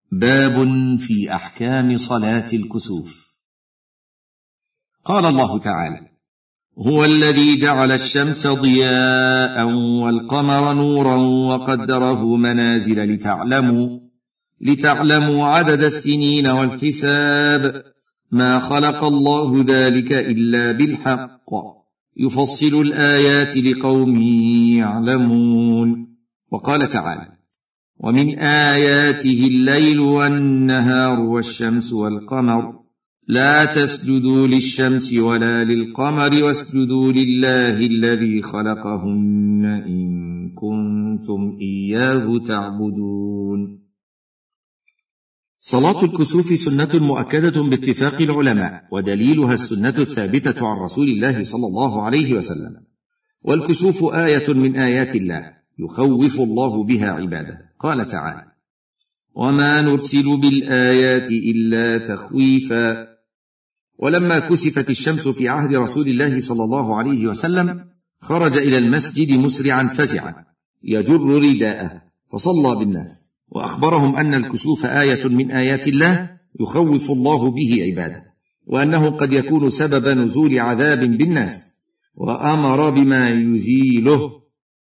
باب في أحكام صلاة الكسوف. قال الله تعالى: هو الذي جعل الشمس ضياء والقمر نورا وقدره منازل لتعلموا عدد السنين والحساب، ما خلق الله ذلك إلا بالحق، يفصل الآيات لقوم يعلمون. وقال تعالى: ومن آياته الليل والنهار والشمس والقمر، لا تسجدوا للشمس ولا للقمر واسجدوا لله الذي خلقهن إن كنتم إياه تعبدون. صلاة الكسوف سنة مؤكدة باتفاق العلماء، ودليلها السنة الثابتة عن رسول الله صلى الله عليه وسلم. والكسوف آية من آيات الله يخوف الله بها عباده. قال تعالى: وما نرسل بالآيات إلا تخويفا. ولما كسفت الشمس في عهد رسول الله صلى الله عليه وسلم، خرج إلى المسجد مسرعا فزعا يجر رداءه، فصلى بالناس، وأخبرهم أن الكسوف آية من آيات الله يخوف الله به عباده، وأنه قد يكون سبب نزول عذاب بالناس، وأمر بما يزيله،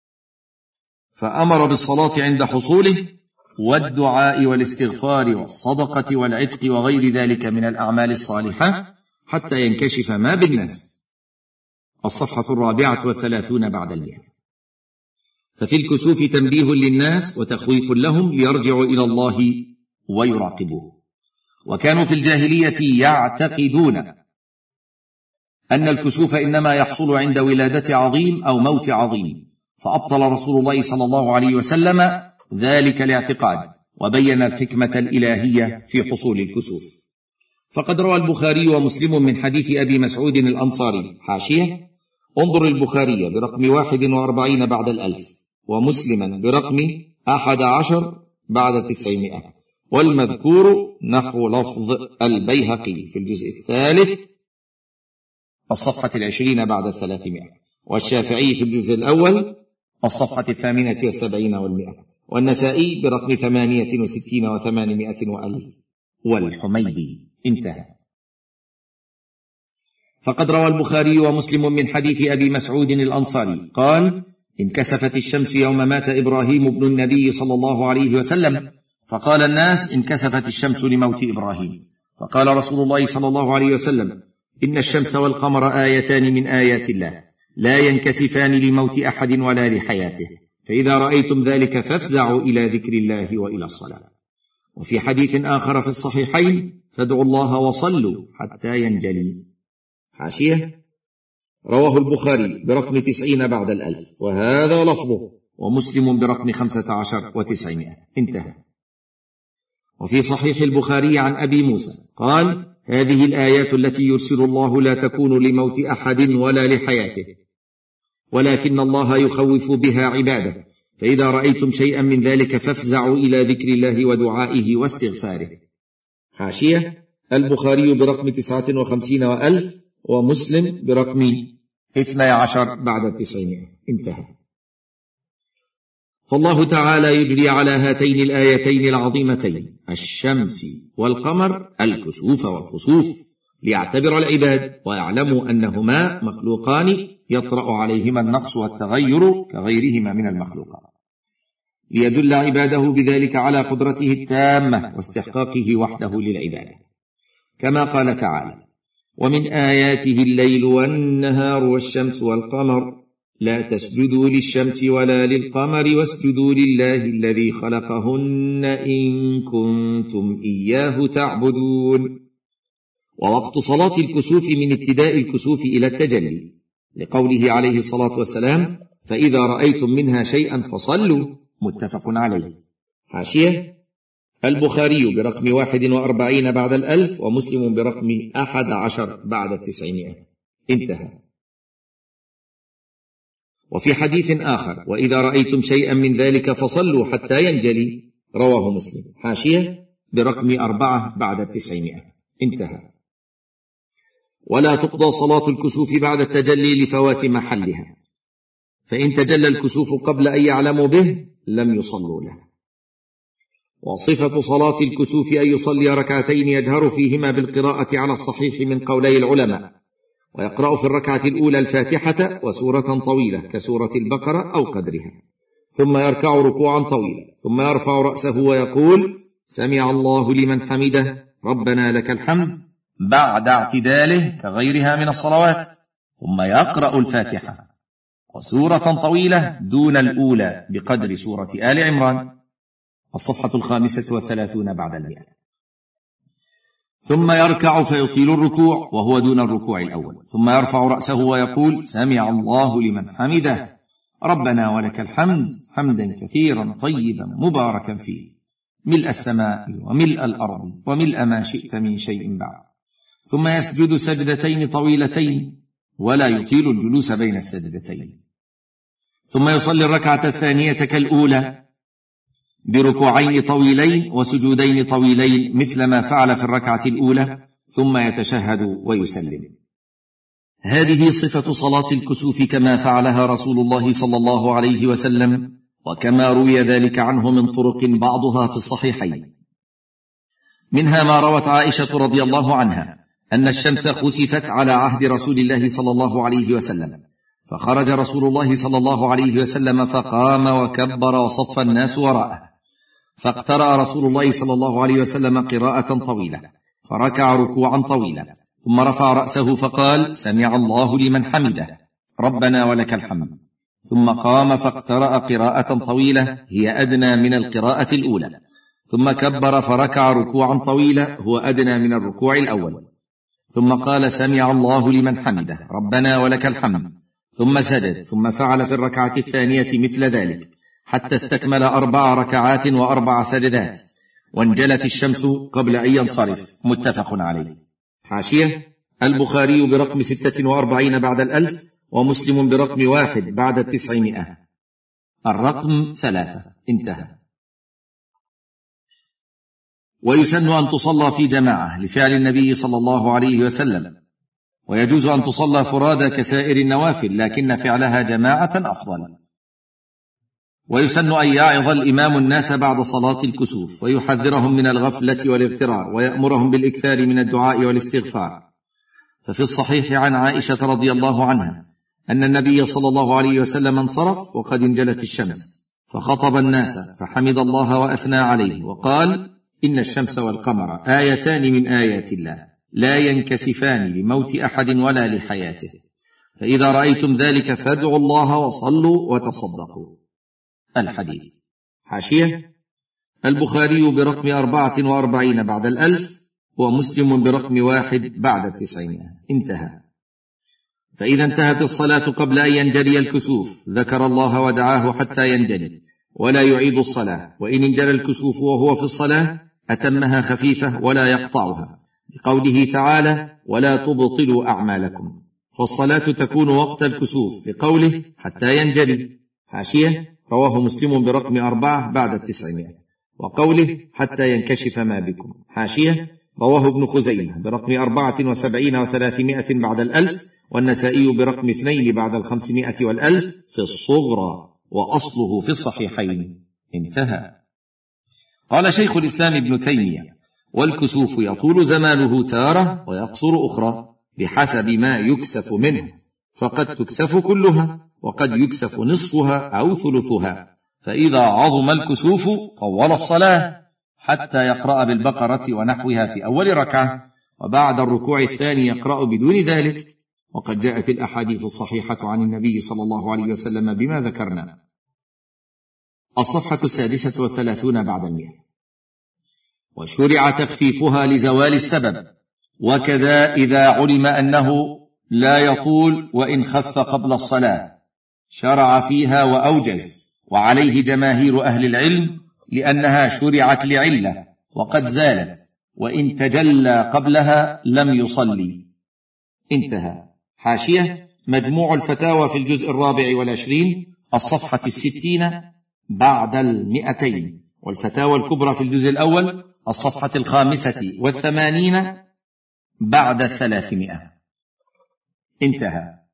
فأمر بالصلاة عند حصوله، والدعاء والاستغفار والصدقة والعتق وغير ذلك من الأعمال الصالحة حتى ينكشف ما بالناس. الصفحة 34 بعد 100. ففي الكسوف تنبيه للناس وتخويف لهم ليرجعوا إلى الله ويراقبوه. وكانوا في الجاهلية يعتقدون أن الكسوف إنما يحصل عند ولادة عظيم أو موت عظيم، فأبطل رسول الله صلى الله عليه وسلم ذلك الاعتقاد، وبين الحكمة الإلهية في حصول الكسوف. فقد روى البخاري ومسلم من حديث أبي مسعود الأنصاري. حاشية: انظر البخاري برقم 41 بعد 1000، ومسلما برقم 11 بعد 900، والمذكور نحو لفظ البيهقي في الجزء الثالث الصفحة 20 بعد 300، والشافعي في الجزء الأول الصفحة 78 و100، والنسائي برقم 68 و800 و1000، والحميدي. انتهى. فقد روى البخاري ومسلم من حديث أبي مسعود الأنصاري قال: انكسفت الشمس يوم مات إبراهيم ابن النبي صلى الله عليه وسلم، فقال الناس: انكسفت الشمس لموت إبراهيم. فقال رسول الله صلى الله عليه وسلم: إن الشمس والقمر آيتان من آيات الله، لا ينكسفان لموت أحد ولا لحياته، فإذا رأيتم ذلك فافزعوا إلى ذكر الله وإلى الصلاة. وفي حديث آخر في الصحيحين: فادعوا الله وصلوا حتى ينجلي. حاشية: رواه البخاري برقم 90 بعد 1000، وهذا لفظه، ومسلم برقم 15 و900. انتهى. وفي صحيح البخاري عن أبي موسى قال: هذه الآيات التي يرسل الله لا تكون لموت أحد ولا لحياته، ولكن الله يخوف بها عباده، فإذا رأيتم شيئا من ذلك فافزعوا إلى ذكر الله ودعائه واستغفاره. حاشية: البخاري برقم 59 و1000، ومسلم برقم 12 بعد 900. انتهى. فالله تعالى يجري على هاتين الآيتين العظيمتين الشمس والقمر الكسوف والخسوف، ليعتبر العباد ويعلموا أنهما مخلوقان يطرأ عليهما النقص والتغير كغيرهما من المخلوقات، ليدل عباده بذلك على قدرته التامة واستحقاقه وحده للعبادة، كما قال تعالى: ومن آياته الليل والنهار والشمس والقمر، لا تسجدوا للشمس ولا للقمر واسجدوا لله الذي خلقهن إن كنتم إياه تعبدون. ووقت صلاة الكسوف من ابتداء الكسوف إلى التجلي، لقوله عليه الصلاة والسلام: فإذا رأيتم منها شيئا فصلوا. متفق عليه. حاشية: البخاري برقم 41 بعد 1000، ومسلم برقم 11 بعد 900. انتهى. وفي حديث آخر: وإذا رأيتم شيئا من ذلك فصلوا حتى ينجلي، رواه مسلم. حاشية: برقم 4 بعد 900. انتهى. ولا تقضى صلاة الكسوف بعد التجلي لفوات محلها، فإن تجلى الكسوف قبل أن يعلموا به لم يصلوا له. وصفة صلاة الكسوف أن يصلي ركعتين يجهر فيهما بالقراءة على الصحيح من قولي العلماء، ويقرأ في الركعة الأولى الفاتحة وسورة طويلة كسورة البقرة أو قدرها، ثم يركع ركوعا طويلا، ثم يرفع رأسه ويقول سمع الله لمن حمده ربنا لك الحمد بعد اعتداله كغيرها من الصلوات، ثم يقرأ الفاتحة وسورة طويلة دون الأولى بقدر سورة آل عمران. الصفحة 35 بعد 100. ثم يركع فيطيل الركوع وهو دون الركوع الأول، ثم يرفع رأسه ويقول سمع الله لمن حمده ربنا ولك الحمد حمدا كثيرا طيبا مباركا فيه ملء السماء وملء الأرض وملء ما شئت من شيء بعد، ثم يسجد سجدتين طويلتين ولا يطيل الجلوس بين السجدتين، ثم يصلي الركعة الثانية كالأولى بركوعين طويلين وسجودين طويلين مثل ما فعل في الركعة الأولى، ثم يتشهد ويسلم. هذه صفة صلاة الكسوف كما فعلها رسول الله صلى الله عليه وسلم، وكما روي ذلك عنه من طرق بعضها في الصحيحين. منها ما روت عائشة رضي الله عنها أن الشمس خسفت على عهد رسول الله صلى الله عليه وسلم، فخرج رسول الله صلى الله عليه وسلم فقام وكبر وصف الناس وراءه، فاقترأ رسول الله صلى الله عليه وسلم قراءة طويلة، فركع ركوعا طويلا، ثم رفع رأسه فقال سمع الله لمن حمده ربنا ولك الحمد، ثم قام فاقترأ قراءة طويلة هي أدنى من القراءة الأولى، ثم كبر فركع ركوعا طويلا هو أدنى من الركوع الأول، ثم قال سمع الله لمن حمده ربنا ولك الحمد، ثم سجد، ثم فعل في الركعة الثانية مثل ذلك حتى استكمل 4 ركعات و4 سجدات، وانجلت الشمس قبل أن ينصرف. متفق عليه. حاشية: البخاري برقم 46 بعد 1000، ومسلم برقم 1 بعد 900. الرقم 3. انتهى. ويسن أن تصلى في جماعة لفعل النبي صلى الله عليه وسلم، ويجوز أن تصلى فرادى كسائر النوافل، لكن فعلها جماعة أفضل. ويسن أن يعظ الإمام الناس بعد صلاة الكسوف، ويحذرهم من الغفلة والاغترار، ويأمرهم بالإكثار من الدعاء والاستغفار. ففي الصحيح عن عائشة رضي الله عنها أن النبي صلى الله عليه وسلم انصرف وقد انجلت الشمس، فخطب الناس فحمد الله وأثنى عليه، وقال إن الشمس والقمر آيتان من آيات الله لا ينكسفان لموت أحد ولا لحياته، فإذا رأيتم ذلك فادعوا الله وصلوا وتصدقوا. الحديث. حاشية: البخاري برقم 44 بعد 1000، ومسلم برقم 1 بعد 900. انتهى. فإذا انتهت الصلاة قبل أن ينجلي الكسوف ذكر الله ودعاه حتى ينجلي، ولا يعيد الصلاة، وإن انجلى الكسوف وهو في الصلاة أتمها خفيفة ولا يقطعها، بقوله تعالى ولا تبطلوا أعمالكم، فالصلاة تكون وقت الكسوف بقوله حتى ينجلي. حاشية: رواه مسلم برقم 4 بعد 900، وقوله حتى ينكشف ما بكم. حاشية: رواه ابن خزيمة برقم 74 و300 بعد 1000، والنسائي برقم 2 بعد 500 و1000 في الصغرى، وأصله في الصحيحين. انتهى. قال شيخ الإسلام ابن تيمية: والكسوف يطول زمانه تارة ويقصر أخرى بحسب ما يكسف منه، فقد تكسف كلها، وقد يكسف نصفها أو ثلثها، فإذا عظم الكسوف طول الصلاة حتى يقرأ بالبقرة ونحوها في أول ركعة، وبعد الركوع الثاني يقرأ بدون ذلك، وقد جاءت الأحاديث الصحيحة عن النبي صلى الله عليه وسلم بما ذكرنا. الصفحة 36 بعد 100. وشرع تخفيفها لزوال السبب، وكذا إذا علم أنه لا يطول وإن خف قبل الصلاة شرع فيها وأوجز، وعليه جماهير أهل العلم، لأنها شرعت لعلة وقد زالت، وإن تجلى قبلها لم يصلي. انتهى. حاشية: مجموع الفتاوى في الجزء 24 الصفحة 60 بعد 200، والفتاوى الكبرى في الجزء الأول الصفحة 85 بعد 300. انتهى.